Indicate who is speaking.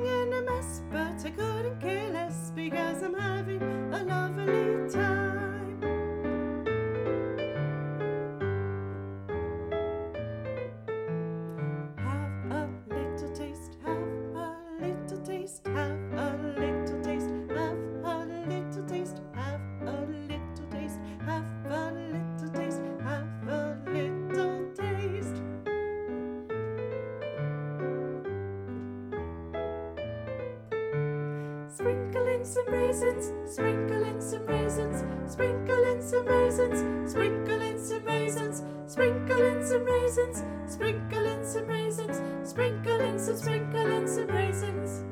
Speaker 1: everything in a mess, but I couldn't care less because I'm having a lovely time. Have a little taste, have a little taste, have a little taste, have a little taste, have a little taste, have a little taste, have a little taste. Sprinkle in some raisins, sprinkle in some raisins, sprinkle in some raisins, sprinkle in some raisins, sprinkle in some raisins, sprinkle in some raisins, sprinkle in some raisins.